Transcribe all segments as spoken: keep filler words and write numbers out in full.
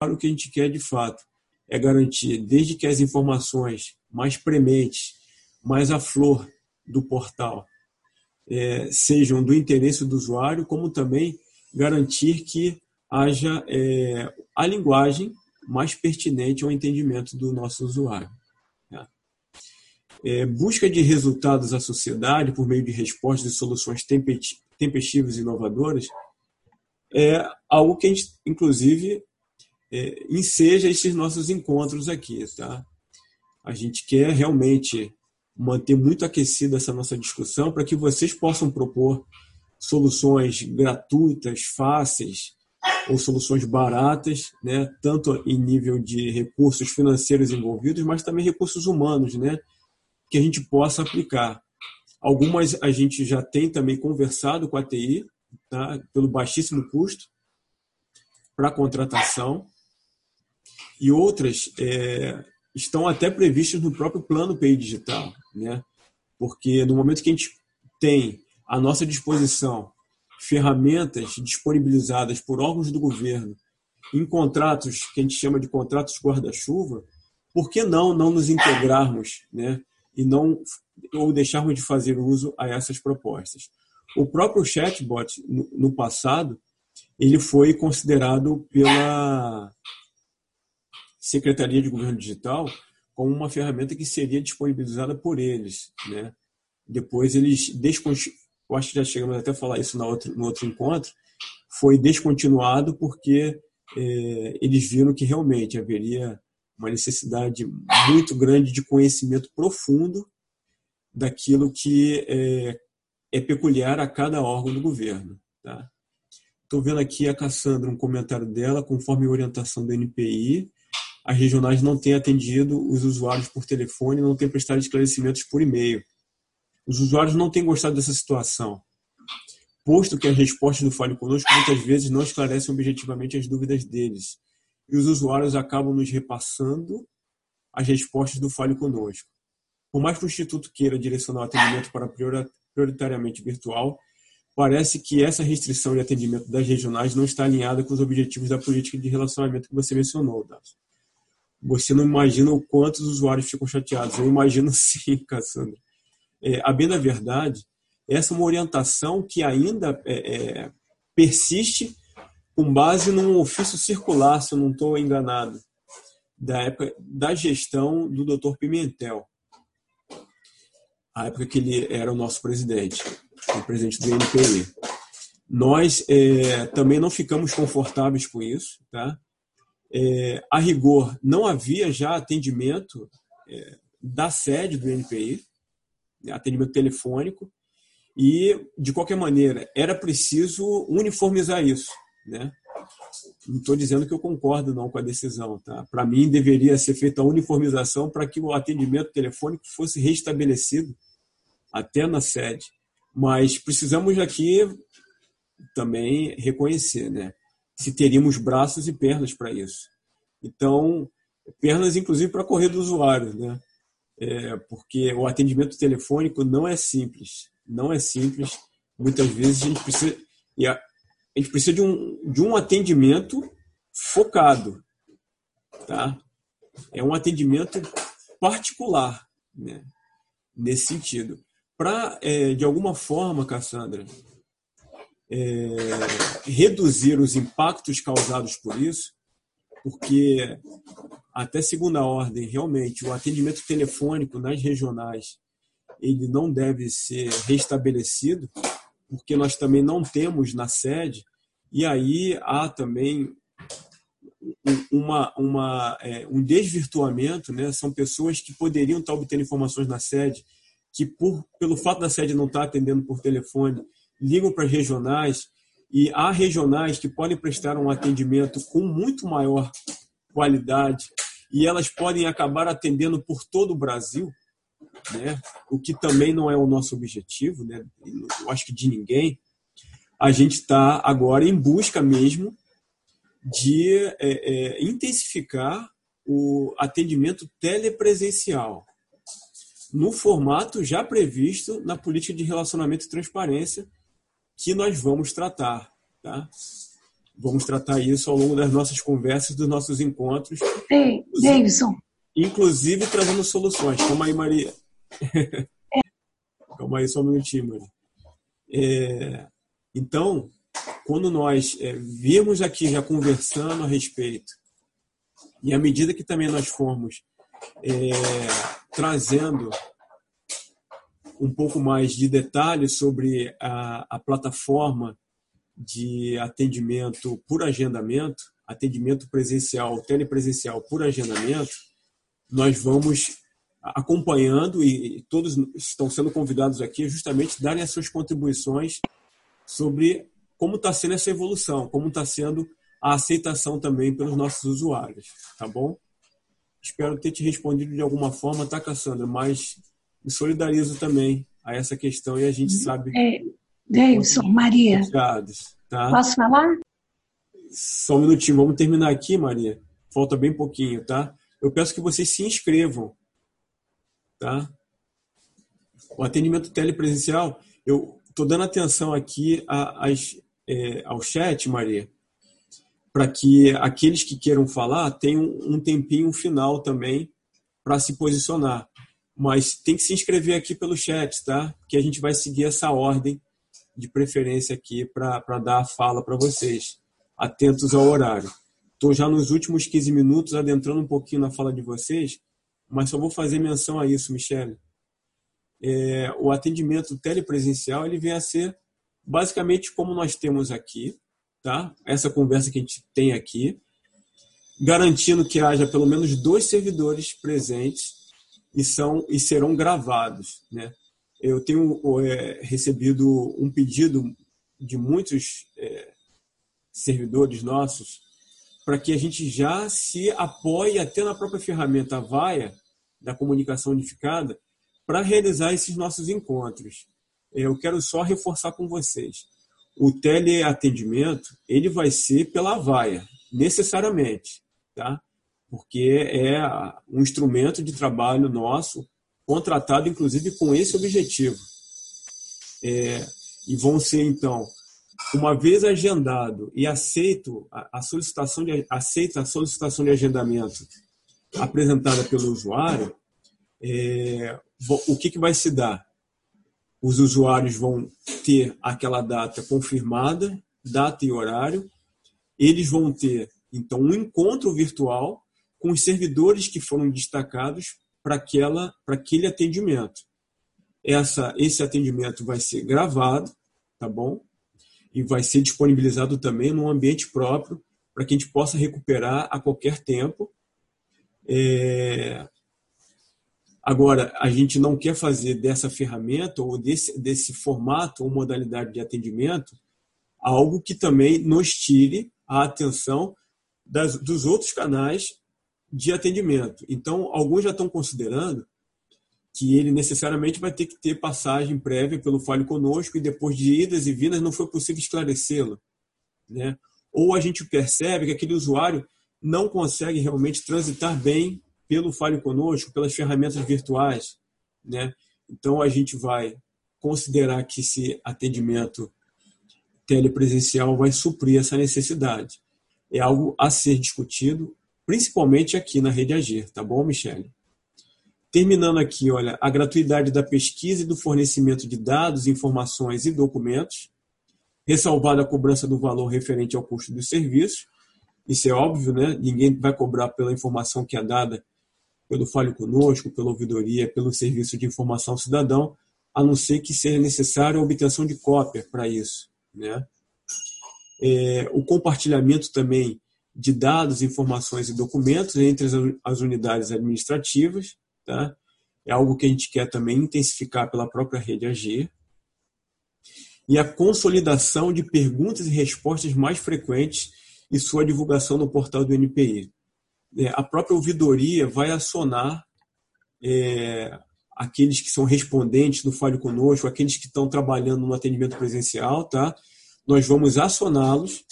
o que a gente quer de fato é garantir, desde que as informações mais prementes, mais à flor do portal, é, sejam do interesse do usuário, como também garantir que haja é, a linguagem mais pertinente ao entendimento do nosso usuário. Tá? É, busca de resultados à sociedade por meio de respostas e soluções tempestivas e inovadoras é algo que a gente, inclusive, é, enseja esses nossos encontros aqui. Tá? A gente quer realmente manter muito aquecida essa nossa discussão para que vocês possam propor soluções gratuitas, fáceis, ou soluções baratas, né? Tanto em nível de recursos financeiros envolvidos, mas também recursos humanos, né? Que a gente possa aplicar. Algumas a gente já tem também conversado com a T I, tá? Pelo baixíssimo custo para a contratação, e outras é, estão até previstas no próprio plano P I Digital, né? Porque no momento que a gente tem à nossa disposição ferramentas disponibilizadas por órgãos do governo em contratos que a gente chama de contratos guarda-chuva, por que não não nos integrarmos, né? E não ou deixarmos de fazer uso a essas propostas? O próprio chatbot no, no passado ele foi considerado pela Secretaria de Governo Digital como uma ferramenta que seria disponibilizada por eles, né? Depois eles descontinuaram, eu acho que já chegamos até a falar isso no outro, no outro encontro, foi descontinuado porque é, eles viram que realmente haveria uma necessidade muito grande de conhecimento profundo daquilo que é, é peculiar a cada órgão do governo. Tá? Estou vendo aqui a Cassandra, um comentário dela, conforme a orientação do N P I, as regionais não têm atendido os usuários por telefone, não têm prestado esclarecimentos por e-mail. Os usuários não têm gostado dessa situação, posto que as respostas do Fale Conosco muitas vezes não esclarecem objetivamente as dúvidas deles, e os usuários acabam nos repassando as respostas do Fale Conosco. Por mais que o Instituto queira direcionar o atendimento para prioritariamente virtual, parece que essa restrição de atendimento das regionais não está alinhada com os objetivos da política de relacionamento que você mencionou, Davi. Você não imagina o quanto os usuários ficam chateados. Eu imagino sim, Cassandra. É, a bem da verdade, essa é uma orientação que ainda é, é, persiste com base num ofício circular, se eu não estou enganado, da época da gestão do doutor Pimentel, a época que ele era o nosso presidente, o presidente do N P I. Nós é, também não ficamos confortáveis com isso, tá? É, a rigor, não havia já atendimento é, da sede do N P I, atendimento telefônico, e, de qualquer maneira, era preciso uniformizar isso, né? Não estou dizendo que eu concordo não com a decisão, tá? Para mim, deveria ser feita a uniformização para que o atendimento telefônico fosse restabelecido até na sede. Mas precisamos aqui também reconhecer, né? Se teríamos braços e pernas para isso. Então, pernas, inclusive, para correr do usuário, né? É, porque o atendimento telefônico não é simples. Não é simples. Muitas vezes a gente precisa, e a, a gente precisa de, um, de um atendimento focado. Tá? É um atendimento particular, né? Nesse sentido. Para, é, de alguma forma, Cassandra, é, reduzir os impactos causados por isso, porque até segunda ordem, realmente, o atendimento telefônico nas regionais ele não deve ser restabelecido, porque nós também não temos na sede, e aí há também uma, uma, é, um desvirtuamento, né? São pessoas que poderiam estar obtendo informações na sede, que por, pelo fato da sede não estar atendendo por telefone, ligam para as regionais, e há regionais que podem prestar um atendimento com muito maior qualidade, e elas podem acabar atendendo por todo o Brasil, né? O que também não é o nosso objetivo, né? Eu acho que de ninguém. A gente está agora em busca mesmo de é, é, intensificar o atendimento telepresencial, no formato já previsto na política de relacionamento e transparência que nós vamos tratar. Tá? Vamos tratar isso ao longo das nossas conversas, dos nossos encontros. Ei, Davidson. Inclusive trazendo soluções. Calma aí, Maria. Calma aí, só um minutinho, Maria. É, então, quando nós é, virmos aqui já conversando a respeito, e à medida que também nós formos é, trazendo um pouco mais de detalhes sobre a, a plataforma de atendimento por agendamento, atendimento presencial, telepresencial por agendamento, nós vamos acompanhando, e todos estão sendo convidados aqui justamente darem as suas contribuições sobre como está sendo essa evolução, como está sendo a aceitação também pelos nossos usuários, tá bom? Espero ter te respondido de alguma forma, tá, Cassandra? Mas me solidarizo também a essa questão e a gente sabe... É, Davidson, Maria, tá? Posso falar? Só um minutinho, vamos terminar aqui, Maria. Falta bem pouquinho, tá? Eu peço que vocês se inscrevam, tá? O atendimento telepresencial, eu estou dando atenção aqui às, é, ao chat, Maria, para que aqueles que queiram falar tenham um tempinho final também para se posicionar. Mas tem que se inscrever aqui pelo chat, tá? Que a gente vai seguir essa ordem de preferência aqui para dar a fala para vocês. Atentos ao horário. Estou já nos últimos quinze minutos adentrando um pouquinho na fala de vocês, mas só vou fazer menção a isso, Michele. É, o atendimento telepresencial ele vem a ser basicamente como nós temos aqui, tá? Essa conversa que a gente tem aqui, garantindo que haja pelo menos dois servidores presentes e, são, e serão gravados, né? Eu tenho é, recebido um pedido de muitos é, servidores nossos para que a gente já se apoie até na própria ferramenta Avaya da comunicação unificada para realizar esses nossos encontros. Eu quero só reforçar com vocês. O teleatendimento ele vai ser pela Avaya, necessariamente, tá? Porque é um instrumento de trabalho nosso, contratado inclusive com esse objetivo. É, e vão ser, então, uma vez agendado e aceito a solicitação de, aceita a solicitação de agendamento apresentada pelo usuário, é, o que, que vai se dar? Os usuários vão ter aquela data confirmada, data e horário, eles vão ter, então, um encontro virtual com os servidores que foram destacados para aquela, para aquele atendimento. Essa, esse atendimento vai ser gravado, tá bom? E vai ser disponibilizado também num ambiente próprio para que a gente possa recuperar a qualquer tempo. É... Agora, a gente não quer fazer dessa ferramenta ou desse, desse formato ou modalidade de atendimento algo que também nos tire a atenção das, dos outros canais de atendimento. Então, alguns já estão considerando que ele necessariamente vai ter que ter passagem prévia pelo Fale Conosco e depois de idas e vindas não foi possível esclarecê-lo, né? Ou a gente percebe que aquele usuário não consegue realmente transitar bem pelo Fale Conosco, pelas ferramentas virtuais, né? Então a gente vai considerar que esse atendimento telepresencial vai suprir essa necessidade. É algo a ser discutido, principalmente aqui na Rede Agir, tá bom, Michele? Terminando aqui, olha, a gratuidade da pesquisa e do fornecimento de dados, informações e documentos, ressalvada a cobrança do valor referente ao custo dos serviços. Isso é óbvio, né? Ninguém vai cobrar pela informação que é dada pelo Fale Conosco, pela ouvidoria, pelo Serviço de Informação Cidadão, a não ser que seja necessário a obtenção de cópia para isso, né? É, o compartilhamento também de dados, informações e documentos entre as, as unidades administrativas, tá? É algo que a gente quer também intensificar pela própria Rede Agir. E a consolidação de perguntas e respostas mais frequentes e sua divulgação no portal do N P I. É, a própria ouvidoria vai acionar é, aqueles que são respondentes do Fale Conosco, aqueles que estão trabalhando no atendimento presencial, tá? Nós vamos acioná-los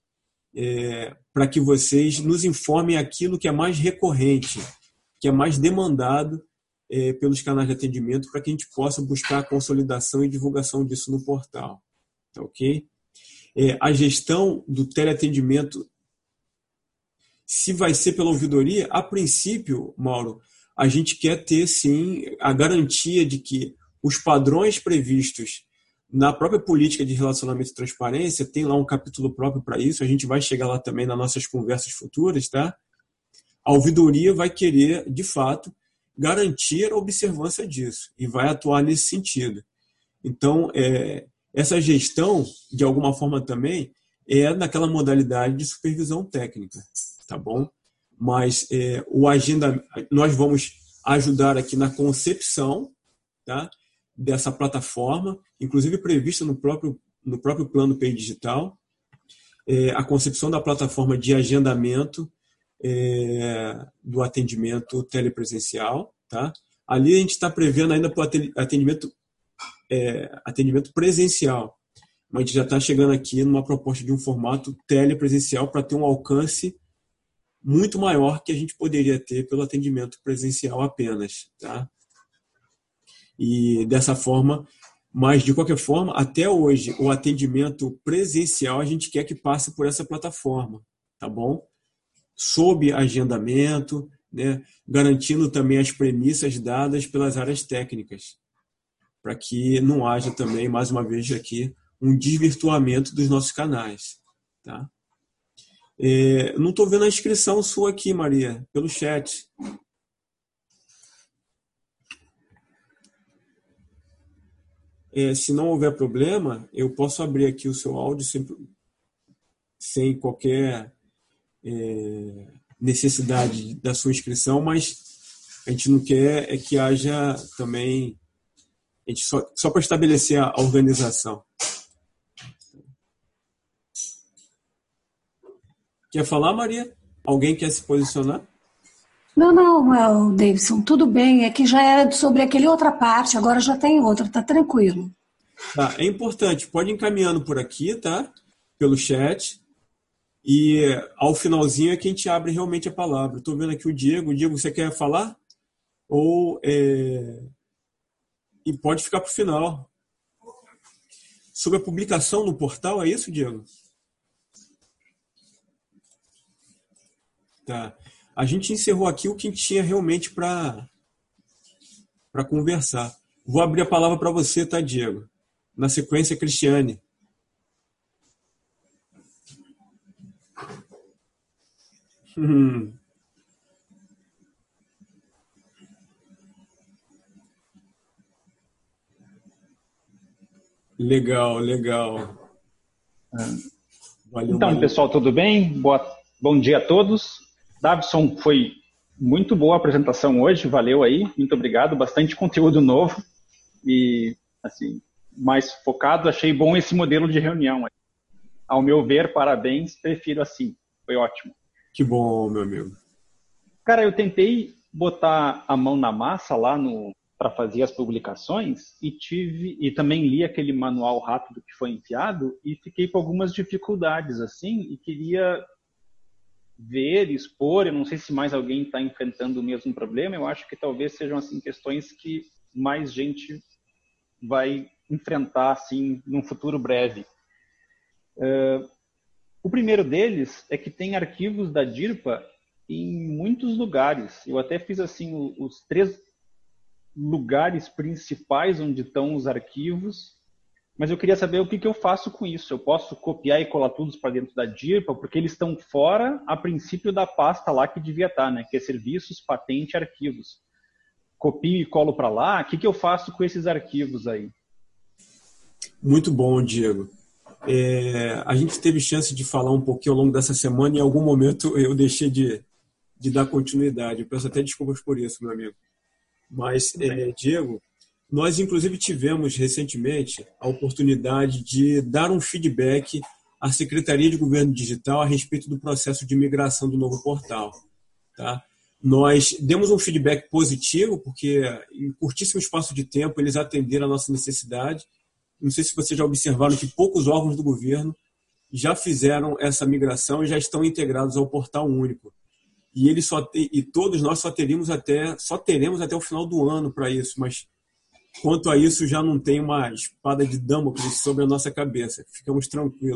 é, para que vocês nos informem aquilo que é mais recorrente, que é mais demandado é, pelos canais de atendimento, para que a gente possa buscar a consolidação e divulgação disso no portal. Tá ok? é, a gestão do teleatendimento, se vai ser pela ouvidoria, a princípio, Mauro, a gente quer ter, sim, a garantia de que os padrões previstos na própria política de relacionamento e transparência, tem lá um capítulo próprio para isso, a gente vai chegar lá também nas nossas conversas futuras, tá? A ouvidoria vai querer, de fato, garantir a observância disso e vai atuar nesse sentido. Então, é, essa gestão, de alguma forma também, é naquela modalidade de supervisão técnica, tá bom? Mas é, o agenda, nós vamos ajudar aqui na concepção, tá, dessa plataforma, inclusive prevista no próprio, no próprio plano P I Digital, é, a concepção da plataforma de agendamento é, do atendimento telepresencial. Tá? Ali a gente está prevendo ainda para o atendimento, é, atendimento presencial, mas a gente já está chegando aqui numa proposta de um formato telepresencial para ter um alcance muito maior que a gente poderia ter pelo atendimento presencial apenas. Tá? E dessa forma, mas de qualquer forma, até hoje, o atendimento presencial a gente quer que passe por essa plataforma, tá bom? Sob agendamento, né? Garantindo também as premissas dadas pelas áreas técnicas, para que não haja também, mais uma vez aqui, um desvirtuamento dos nossos canais. Tá? É, não estou vendo a inscrição sua aqui, Maria, pelo chat. É, se não houver problema, eu posso abrir aqui o seu áudio sem, sem qualquer é, necessidade da sua inscrição, mas a gente não quer é que haja também, a gente só, só para estabelecer a, a organização. Quer falar, Maria? Alguém quer se posicionar? Não, não, Davidson, tudo bem. É que já era sobre aquele outra parte, agora já tem outra, tá tranquilo. Tá, é importante, pode ir encaminhando por aqui, tá? Pelo chat. E ao finalzinho é que a gente abre realmente a palavra. Estou vendo aqui o Diego. Diego, você quer falar? Ou é... E pode ficar para o final. Sobre a publicação no portal, é isso, Diego? Tá. A gente encerrou aqui o que a gente tinha realmente para para conversar. Vou abrir a palavra para você, tá, Diego? Na sequência, Cristiane. Hum. Legal, legal. Valeu, então, valeu. Pessoal, tudo bem? Boa, bom dia a todos. Davidson, foi muito boa a apresentação hoje, valeu aí, muito obrigado, bastante conteúdo novo e, assim, mais focado, achei bom esse modelo de reunião. Ao meu ver, parabéns, prefiro assim, foi ótimo. Que bom, meu amigo. Cara, eu tentei botar a mão na massa lá no para fazer as publicações e tive e também li aquele manual rápido que foi enviado e fiquei com algumas dificuldades assim e queria ver, expor. Eu não sei se mais alguém está enfrentando o mesmo problema. Eu acho que talvez sejam assim questões que mais gente vai enfrentar assim num futuro breve. Uh, o primeiro deles é que tem arquivos da DIRPA em muitos lugares. Eu até fiz assim os três lugares principais onde estão os arquivos, mas eu queria saber o que, que eu faço com isso. Eu posso copiar e colar tudo para dentro da DIRPA, porque eles estão fora, a princípio, da pasta lá que devia estar, né? Que é serviços, patente, arquivos. Copio e colo para lá. O que, que eu faço com esses arquivos aí? Muito bom, Diego. É, a gente teve chance de falar um pouquinho ao longo dessa semana e em algum momento eu deixei de, de dar continuidade. Eu peço até desculpas por isso, meu amigo. Mas, é, Diego, nós inclusive tivemos recentemente a oportunidade de dar um feedback à Secretaria de Governo Digital a respeito do processo de migração do novo portal. Tá? Nós demos um feedback positivo, porque em curtíssimo espaço de tempo eles atenderam a nossa necessidade. Não sei se vocês já observaram que poucos órgãos do governo já fizeram essa migração e já estão integrados ao portal único. E, eles só te, e todos nós só teríamos até, só teremos até o final do ano para isso, mas quanto a isso já não tem uma espada de Damocles sobre a nossa cabeça, ficamos tranquilos.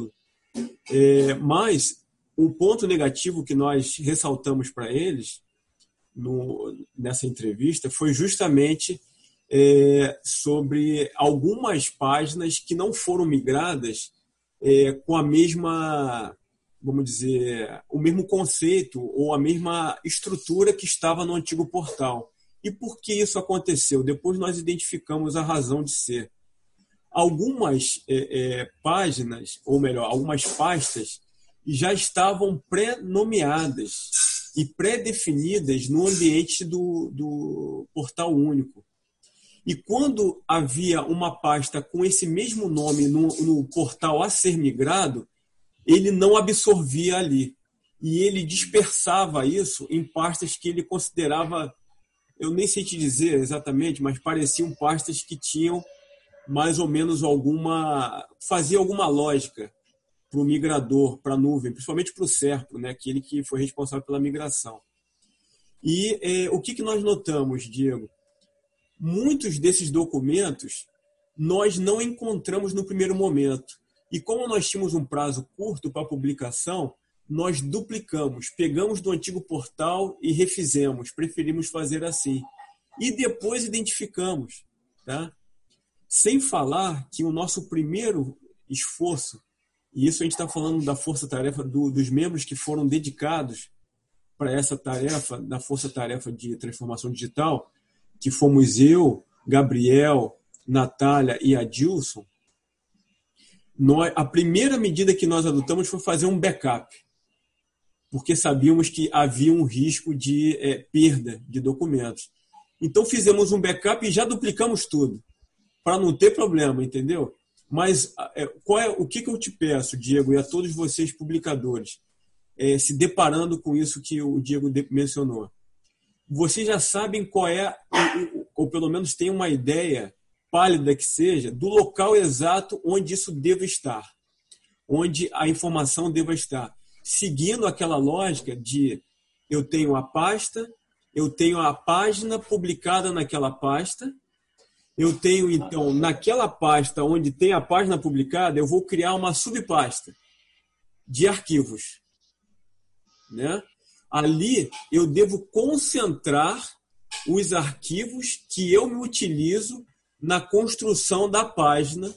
É, mas o ponto negativo que nós ressaltamos para eles no, nessa entrevista foi justamente é, sobre algumas páginas que não foram migradas é, com a mesma, vamos dizer, o mesmo conceito ou a mesma estrutura que estava no antigo portal. E por que isso aconteceu? Depois nós identificamos a razão de ser. Algumas é, é, páginas, ou melhor, algumas pastas já estavam pré-nomeadas e pré-definidas no ambiente do, do portal único. E quando havia uma pasta com esse mesmo nome no, no portal a ser migrado, ele não absorvia ali. E ele dispersava isso em pastas que ele considerava, eu nem sei te dizer exatamente, mas pareciam pastas que tinham mais ou menos alguma, fazia alguma lógica para o migrador, para a nuvem, principalmente para o Serpo, né, aquele que foi responsável pela migração. E é, o que, que nós notamos, Diego? Muitos desses documentos nós não encontramos no primeiro momento. E como nós tínhamos um prazo curto para a publicação, nós duplicamos, pegamos do antigo portal e refizemos, preferimos fazer assim. E depois identificamos, tá? Sem falar que o nosso primeiro esforço, e isso a gente está falando da força-tarefa do, dos membros que foram dedicados para essa tarefa, da força-tarefa de transformação digital, que fomos eu, Gabriel, Natália e Adilson, nós, a primeira medida que nós adotamos foi fazer um backup, porque sabíamos que havia um risco de é, perda de documentos. Então fizemos um backup e já duplicamos tudo, para não ter problema, entendeu? Mas é, qual é, o que, que eu te peço, Diego, e a todos vocês publicadores, é, se deparando com isso que o Diego mencionou? Vocês já sabem qual é, ou, ou pelo menos tem uma ideia, pálida que seja, do local exato onde isso deva estar, onde a informação deva estar, seguindo aquela lógica de eu tenho a pasta, eu tenho a página publicada naquela pasta, eu tenho, então, naquela pasta onde tem a página publicada, eu vou criar uma subpasta de arquivos, né? Ali eu devo concentrar os arquivos que eu me utilizo na construção da página,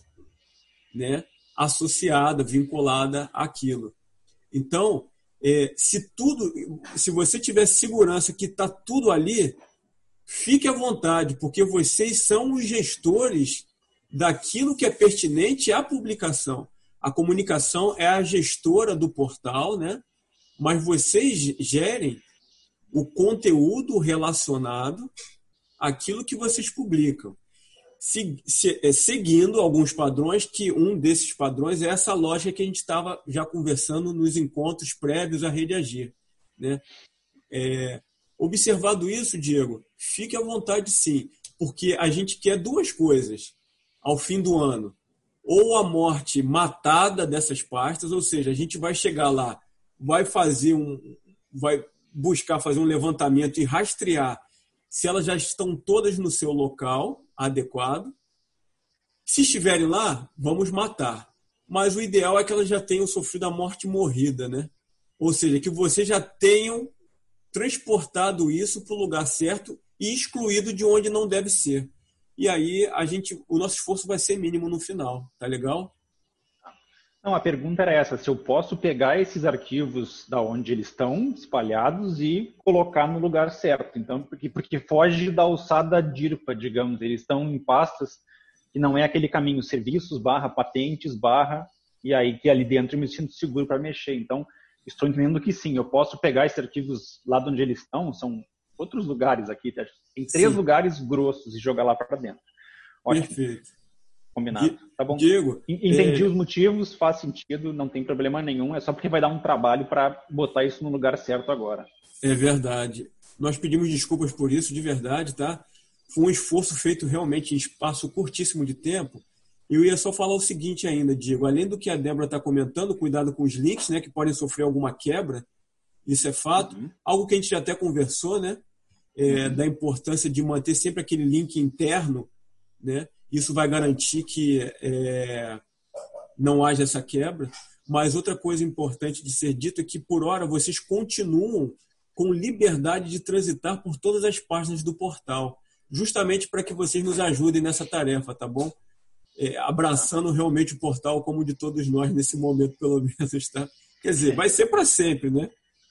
né, associada, vinculada àquilo. Então, é, se tudo, se você tiver segurança que está tudo ali, fique à vontade, porque vocês são os gestores daquilo que é pertinente à publicação. A comunicação é a gestora do portal, né? Mas vocês gerem o conteúdo relacionado àquilo que vocês publicam, se, se, é, seguindo alguns padrões, que um desses padrões é essa lógica que a gente estava já conversando nos encontros prévios à Rede Agir, né? É, observado isso, Diego, fique à vontade sim, porque a gente quer duas coisas ao fim do ano. Ou a morte matada dessas pastas, ou seja, a gente vai chegar lá, vai fazer um, vai buscar fazer um levantamento e rastrear se elas já estão todas no seu local adequado. Se estiverem lá, vamos matar. Mas o ideal é que elas já tenham sofrido a morte morrida, né? Ou seja, que vocês já tenham transportado isso para o lugar certo e excluído de onde não deve ser. E aí a gente, o nosso esforço vai ser mínimo no final, tá legal? Não, a pergunta era essa, se eu posso pegar esses arquivos da onde eles estão espalhados e colocar no lugar certo. Então, porque, porque foge da alçada DIRPA, digamos, eles estão em pastas que não é aquele caminho serviços, barra patentes, barra, e aí que ali dentro eu me sinto seguro para mexer. Então, estou entendendo que sim, eu posso pegar esses arquivos lá de onde eles estão, são outros lugares aqui, tem três sim. lugares grossos e jogar lá para dentro. Ótimo. Perfeito. Combinado. Tá bom. Diego, entendi é... os motivos, faz sentido, não tem problema nenhum, é só porque vai dar um trabalho para botar isso no lugar certo agora. É verdade. Nós pedimos desculpas por isso, de verdade, tá? Foi um esforço feito realmente em espaço curtíssimo de tempo. Eu ia só falar o seguinte ainda, Diego, além do que a Débora está comentando, cuidado com os links, né, que podem sofrer alguma quebra, isso é fato. Uhum. Algo que a gente já até conversou, né, é, uhum. da importância de manter sempre aquele link interno, né? Isso vai garantir que é, não haja essa quebra. Mas outra coisa importante de ser dito é que, por hora, vocês continuam com liberdade de transitar por todas as páginas do portal, justamente para que vocês nos ajudem nessa tarefa, tá bom? É, abraçando realmente o portal como de todos nós nesse momento, pelo menos, tá? Quer dizer, vai ser para sempre, né?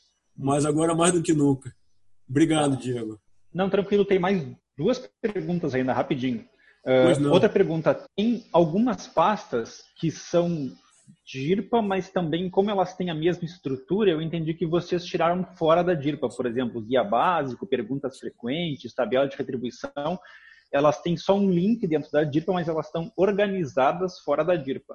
Mas agora mais do que nunca. Obrigado, Diego. Não, tranquilo, tem mais duas perguntas ainda, rapidinho. Uh, outra pergunta, tem algumas pastas que são DIRPA, mas também, como elas têm a mesma estrutura, eu entendi que vocês tiraram fora da DIRPA, por exemplo, guia básico, perguntas frequentes, tabela de retribuição, elas têm só um link dentro da DIRPA, mas elas estão organizadas fora da DIRPA.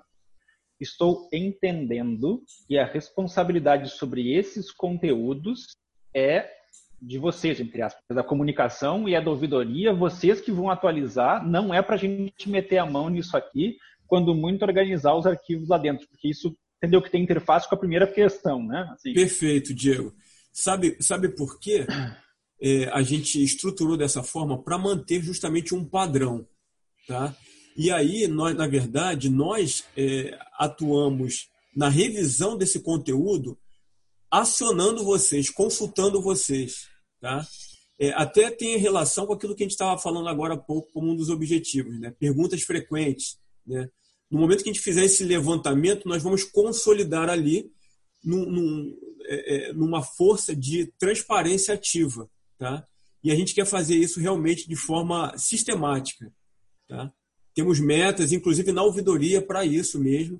Estou entendendo que a responsabilidade sobre esses conteúdos é de vocês, entre aspas, da comunicação e a da ouvidoria, vocês que vão atualizar, não é para a gente meter a mão nisso aqui, quando muito organizar os arquivos lá dentro, porque isso, entendeu, que tem interface com a primeira questão, né? Assim. Perfeito, Diego. Sabe, sabe por quê? É, a gente estruturou dessa forma para manter justamente um padrão, tá? E aí, nós, na verdade, nós é, atuamos na revisão desse conteúdo, acionando vocês, consultando vocês, tá? É, até tem relação com aquilo que a gente estava falando agora há pouco como um dos objetivos, né? Perguntas frequentes, né? No momento que a gente fizer esse levantamento, nós vamos consolidar ali num, num, é, numa força de transparência ativa, tá? E a gente quer fazer isso realmente de forma sistemática, tá? Temos metas, inclusive na ouvidoria, para isso mesmo.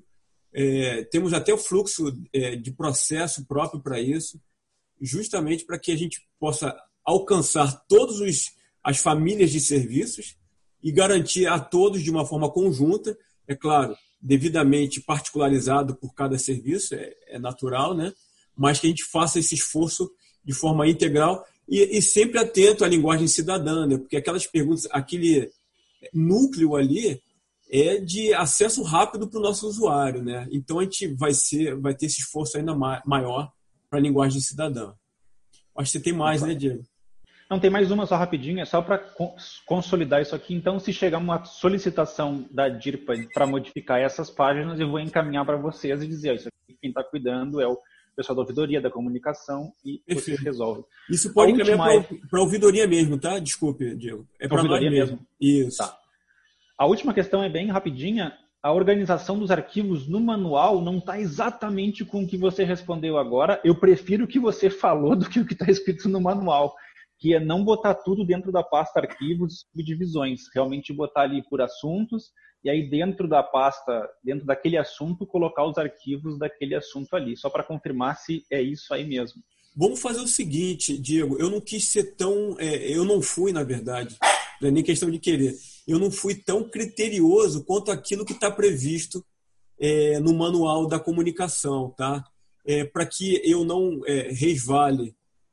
É, temos até o fluxo é, de processo próprio para isso, justamente para que a gente possa alcançar todas as famílias de serviços e garantir a todos de uma forma conjunta, é claro, devidamente particularizado por cada serviço, é, é natural, né? Mas que a gente faça esse esforço de forma integral e, e sempre atento à linguagem cidadã, né? Porque aquelas perguntas, aquele núcleo ali é de acesso rápido para o nosso usuário, né? Então a gente vai, ser, vai ter esse esforço ainda maior para a linguagem cidadã. Acho que você tem mais, né, Diego? Não, tem mais uma só rapidinho, é só para consolidar isso aqui. Então, se chegar uma solicitação da DIRPA para modificar essas páginas, eu vou encaminhar para vocês e dizer, ó, isso aqui quem está cuidando é o pessoal da ouvidoria, da comunicação, e Perfeito. Vocês resolvem. Isso pode encaminhar última... para a ouvidoria mesmo, tá? Desculpe, Diego. É para nós mesmo. mesmo. Isso. Tá. A última questão é bem rapidinha. A organização dos arquivos no manual não está exatamente com o que você respondeu agora. Eu prefiro o que você falou do que o que está escrito no manual, que é não botar tudo dentro da pasta arquivos e subdivisões, realmente botar ali por assuntos, e aí dentro da pasta, dentro daquele assunto, colocar os arquivos daquele assunto ali, só para confirmar se é isso aí mesmo. Vamos fazer o seguinte, Diego, eu não quis ser tão, é, eu não fui, na verdade, não é nem questão de querer, eu não fui tão criterioso quanto aquilo que está previsto é, no manual da comunicação, tá? É, para que eu não é, resvale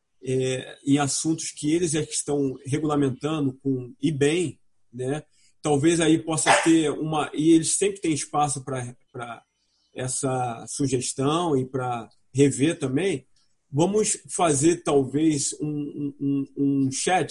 É, em assuntos que eles é que estão regulamentando com, e bem, né? Talvez aí possa ter uma... E eles sempre têm espaço para essa sugestão e para rever também. Vamos fazer, talvez, um, um, um chat,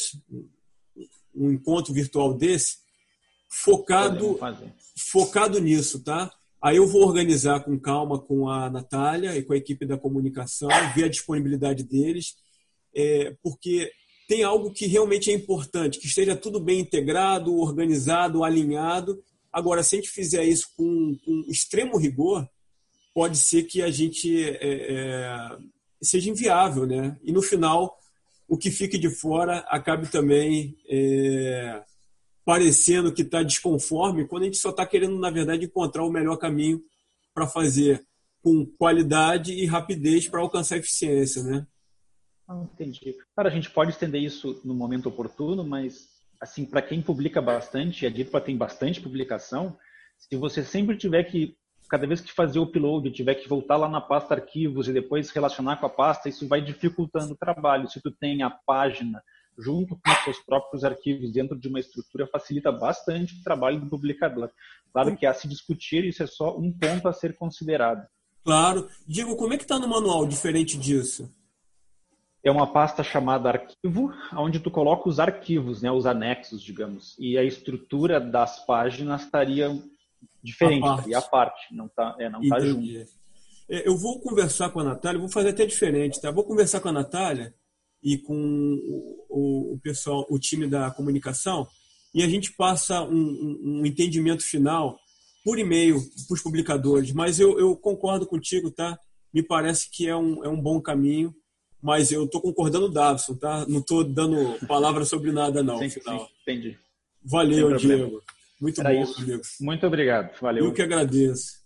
um encontro virtual desse, focado, focado nisso, tá? Aí eu vou organizar com calma com a Natália e com a equipe da comunicação, ver a disponibilidade deles, É, porque tem algo que realmente é importante, que esteja tudo bem integrado, organizado, alinhado. Agora, se a gente fizer isso com, com extremo rigor, pode ser que a gente é, é, seja inviável, né? E no final, o que fique de fora acabe também é, parecendo que está desconforme, quando a gente só está querendo, na verdade, encontrar o melhor caminho para fazer com qualidade e rapidez para alcançar a eficiência, né? Ah, entendi. Cara, a gente pode estender isso no momento oportuno, mas, assim, para quem publica bastante, a DIRPA tem bastante publicação, se você sempre tiver que, cada vez que fazer o upload, tiver que voltar lá na pasta arquivos e depois relacionar com a pasta, isso vai dificultando o trabalho. Se tu tem a página junto com os seus próprios arquivos dentro de uma estrutura, facilita bastante o trabalho do publicador. Claro que a se discutir, isso é só um ponto a ser considerado. Claro. Diego, como é que está no manual diferente disso? É uma pasta chamada arquivo, onde tu coloca os arquivos, né, os anexos, digamos. E a estrutura das páginas estaria diferente, estaria à parte, não está é, não tá junto. É, eu vou conversar com a Natália, vou fazer até diferente, tá? Vou conversar com a Natália e com o, o, o pessoal, o time da comunicação, e a gente passa um, um, um entendimento final por e-mail para os publicadores. Mas eu, eu concordo contigo, tá? Me parece que é um, é um bom caminho, mas eu estou concordando, Davison, tá? Não estou dando palavra sobre nada, não. Sim, sim, entendi. Valeu, Diego. Muito Era bom, isso. amigo. Muito obrigado. Valeu. Eu que agradeço.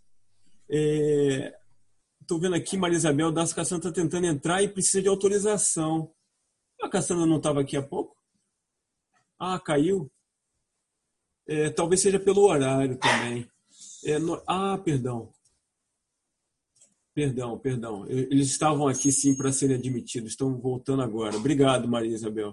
Estou é... vendo aqui, Maria Isabel, da Cassandra está tentando entrar e precisa de autorização. A Cassandra não estava aqui há pouco? Ah, caiu? É, talvez seja pelo horário também. É, no... Ah, perdão. Perdão, perdão. Eles estavam aqui sim para serem admitidos. Estão voltando agora. Obrigado, Maria Isabel.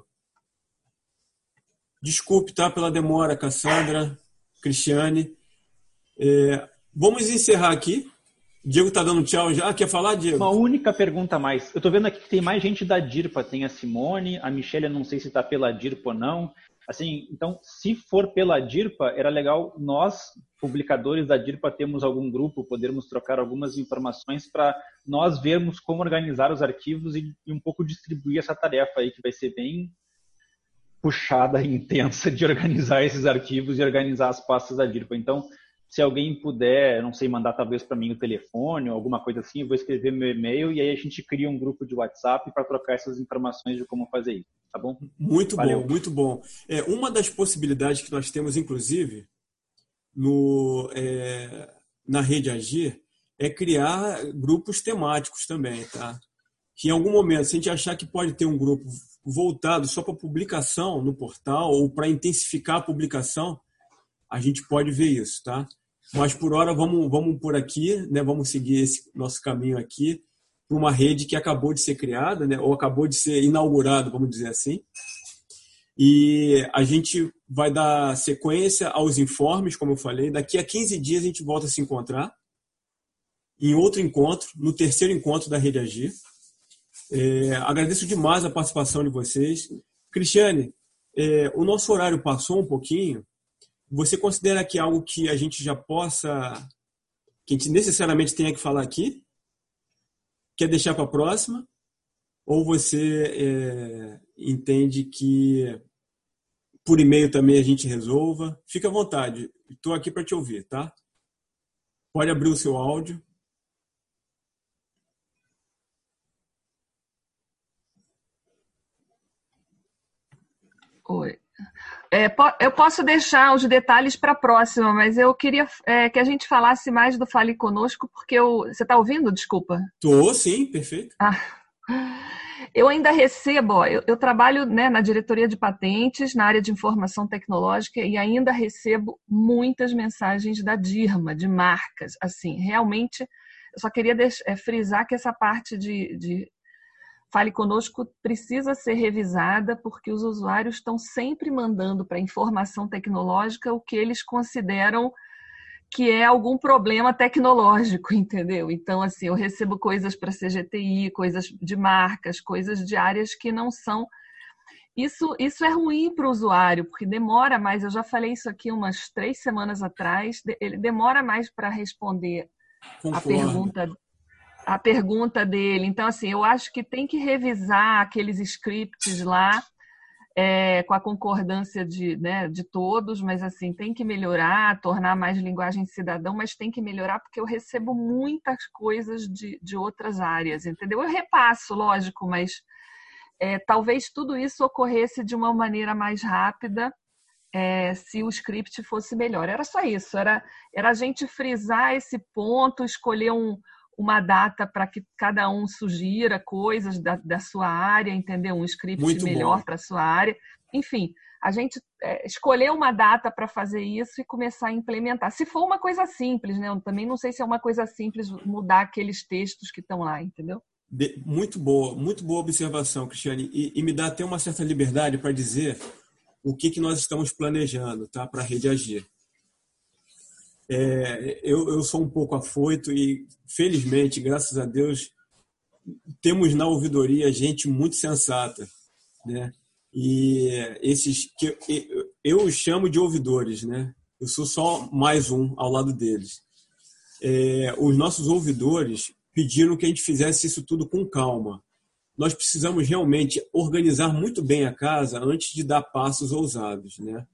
Desculpe, tá, pela demora, Cassandra, Cristiane. É, vamos encerrar aqui. Diego está dando tchau já. Quer falar, Diego? Uma única pergunta a mais. Eu estou vendo aqui que tem mais gente da DIRPA. Tem a Simone, a Michelle, eu não sei se está pela DIRPA ou não. Assim, então, se for pela DIRPA, era legal nós, publicadores da DIRPA, termos algum grupo, podermos trocar algumas informações para nós vermos como organizar os arquivos e, e um pouco distribuir essa tarefa aí, que vai ser bem puxada e intensa de organizar esses arquivos e organizar as pastas da DIRPA. Então, se alguém puder, não sei, mandar talvez para mim o telefone ou alguma coisa assim, eu vou escrever meu e-mail e aí a gente cria um grupo de WhatsApp para trocar essas informações de como fazer isso, tá bom? Muito Valeu. bom, muito bom. É, uma das possibilidades que nós temos, inclusive, no, é, na Rede Agir, é criar grupos temáticos também, tá? Que em algum momento, se a gente achar que pode ter um grupo voltado só para publicação no portal ou para intensificar a publicação, a gente pode ver isso, tá? Mas por hora vamos, vamos por aqui, né? Vamos seguir esse nosso caminho aqui para uma rede que acabou de ser criada, né? Ou acabou de ser inaugurada, vamos dizer assim. E a gente vai dar sequência aos informes, como eu falei. Daqui a quinze dias a gente volta a se encontrar em outro encontro, no terceiro encontro da Rede Agir. É, agradeço demais a participação de vocês. Cristiane, é, o nosso horário passou um pouquinho. Você considera que é algo que a gente já possa, que a gente necessariamente tenha que falar aqui? Quer deixar para a próxima? Ou você é, entende que por e-mail também a gente resolva? Fica à vontade, estou aqui para te ouvir, tá? Pode abrir o seu áudio. Oi. É, eu posso deixar os detalhes para a próxima, mas eu queria é, que a gente falasse mais do Fale Conosco, porque eu... Você está ouvindo? Desculpa. Estou, sim, perfeito. Ah, eu ainda recebo, ó, eu, eu trabalho, né, na diretoria de patentes, na área de informação tecnológica, e ainda recebo muitas mensagens da DIRMA, de marcas. Assim, realmente, eu só queria deixar, é, frisar que essa parte de... de Fale Conosco precisa ser revisada porque os usuários estão sempre mandando para a informação tecnológica o que eles consideram que é algum problema tecnológico, entendeu? Então, assim, eu recebo coisas para C G T I, coisas de marcas, coisas de áreas que não são... Isso, isso é ruim para o usuário, porque demora mais, eu já falei isso aqui umas três semanas atrás, ele demora mais para responder Concordo. a pergunta a pergunta dele. Então, assim, eu acho que tem que revisar aqueles scripts lá é, com a concordância de, né, de todos, mas, assim, tem que melhorar, tornar mais linguagem cidadão, mas tem que melhorar porque eu recebo muitas coisas de, de outras áreas, entendeu? Eu repasso, lógico, mas é, talvez tudo isso ocorresse de uma maneira mais rápida é, se o script fosse melhor. Era só isso, era, era a gente frisar esse ponto, escolher um uma data para que cada um sugira coisas da, da sua área, entendeu? Um script Muito melhor para a sua área. Enfim, a gente é, escolher uma data para fazer isso e começar a implementar. Se for uma coisa simples, né? Eu também não sei se é uma coisa simples mudar aqueles textos que estão lá, entendeu? De, muito boa, muito boa observação, Cristiane. E, e me dá até uma certa liberdade para dizer o que, que nós estamos planejando, tá? Para a Rede Agir. É, eu, eu sou um pouco afoito e, felizmente, graças a Deus, temos na ouvidoria gente muito sensata, né? E esses que eu, eu os chamo de ouvidores, né? Eu sou só mais um ao lado deles. É, os nossos ouvidores, pediram que a gente fizesse isso tudo com calma. Nós precisamos realmente organizar muito bem a casa antes de dar passos ousados, né?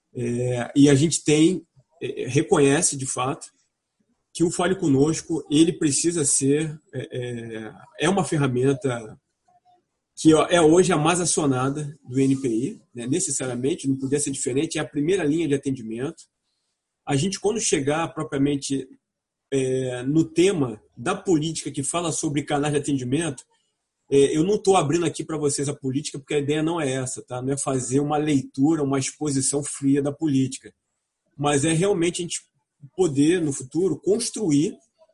É, e a gente tem, é, reconhece de fato que o Fale Conosco ele precisa ser, é, é uma ferramenta que é hoje a mais acionada do N P I, né? Necessariamente, não podia ser diferente, é a primeira linha de atendimento. A gente, quando chegar propriamente é, no tema da política que fala sobre canais de atendimento, é, eu não estou abrindo aqui para vocês a política, porque a ideia não é essa, tá? Não é fazer uma leitura, uma exposição fria da política, mas é realmente a gente poder, no futuro, construir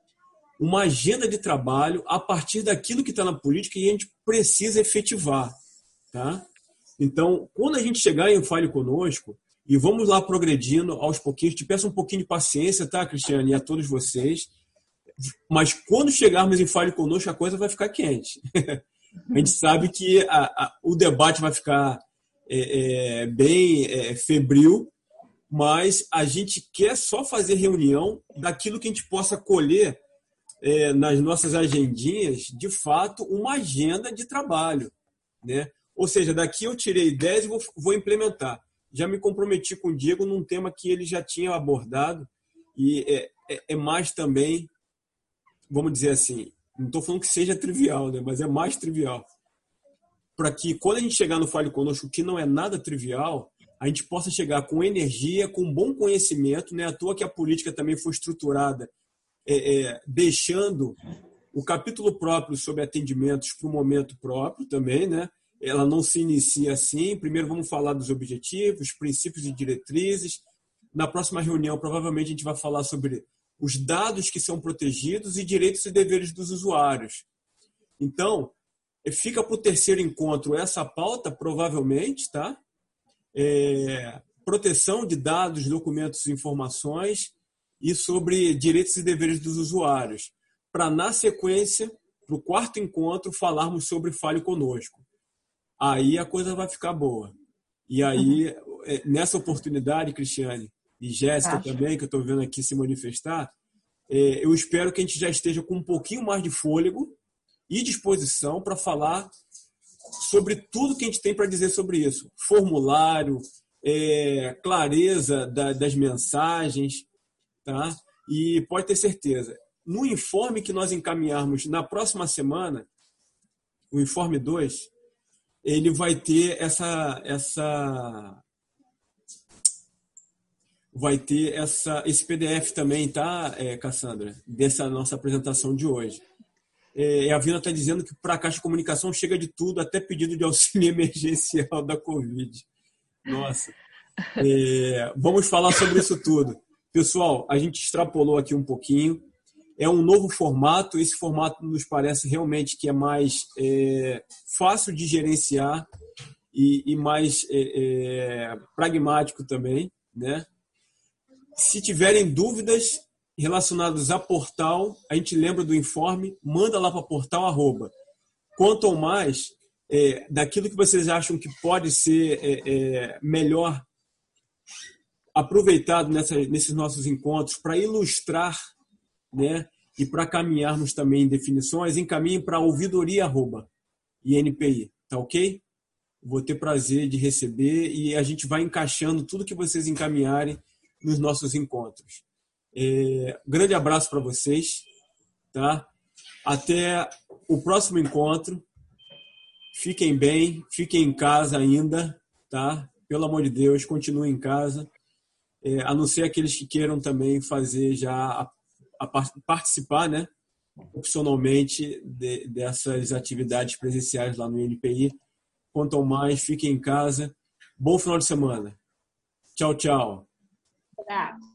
uma agenda de trabalho a partir daquilo que está na política e a gente precisa efetivar, tá? Então, quando a gente chegar em Fale Conosco, e vamos lá progredindo aos pouquinhos, te peço um pouquinho de paciência, tá, Cristiane, e a todos vocês, mas quando chegarmos em Fale Conosco, a coisa vai ficar quente. A gente sabe que a, a, o debate vai ficar é, é, bem é, febril, mas a gente quer só fazer reunião daquilo que a gente possa colher é, nas nossas agendinhas, de fato, uma agenda de trabalho, né? Ou seja, daqui eu tirei ideias e vou, vou implementar. Já me comprometi com o Diego num tema que ele já tinha abordado e é, é, é mais também, vamos dizer assim, não estou falando que seja trivial, né? Mas é mais trivial. Para que quando a gente chegar no Fale Conosco, que não é nada trivial, a gente possa chegar com energia, com bom conhecimento, né? À toa que a política também foi estruturada É, é, deixando o capítulo próprio sobre atendimentos para o momento próprio também, né? Ela não se inicia assim. Primeiro vamos falar dos objetivos, princípios e diretrizes. Na próxima reunião, provavelmente, a gente vai falar sobre os dados que são protegidos e direitos e deveres dos usuários. Então, fica para o terceiro encontro essa pauta, provavelmente, tá? É, proteção de dados, documentos e informações, e sobre direitos e deveres dos usuários, para, na sequência, para o quarto encontro, falarmos sobre Fale Conosco. Aí a coisa vai ficar boa. E aí, uhum. nessa oportunidade, Cristiane e Jéssica Acho. também, que eu estou vendo aqui se manifestar, é, eu espero que a gente já esteja com um pouquinho mais de fôlego e disposição para falar sobre tudo que a gente tem para dizer sobre isso. Formulário, é, clareza da, das mensagens, tá? E pode ter certeza, no informe que nós encaminharmos na próxima semana, o informe dois, ele vai ter essa, essa vai ter essa, esse P D F também, tá, é, Cassandra? Dessa nossa apresentação de hoje. É, a Vina está dizendo que para a Caixa de Comunicação chega de tudo, até pedido de auxílio emergencial da Covid. Nossa. É, vamos falar sobre isso tudo. Pessoal, a gente extrapolou aqui um pouquinho. É um novo formato. Esse formato nos parece realmente que é mais é, fácil de gerenciar e, e mais é, é, pragmático também, né? Se tiverem dúvidas relacionadas a portal, a gente lembra do informe, manda lá para portal arroba. Quanto ao mais, é, daquilo que vocês acham que pode ser é, é, melhor aproveitado nessa, nesses nossos encontros para ilustrar, né, e para caminharmos também em definições, encaminhem para ouvidoria arroba I N P I, tá ok? Vou ter prazer de receber e a gente vai encaixando tudo que vocês encaminharem nos nossos encontros. É, grande abraço para vocês, tá? Até o próximo encontro. Fiquem bem, fiquem em casa ainda, tá? Pelo amor de Deus, continuem em casa. É, a não ser aqueles que queiram também fazer já a, a participar, né, opcionalmente de, dessas atividades presenciais lá no I N P I. Quanto ao mais, fiquem em casa. Bom final de semana. Tchau, tchau. Obrigada.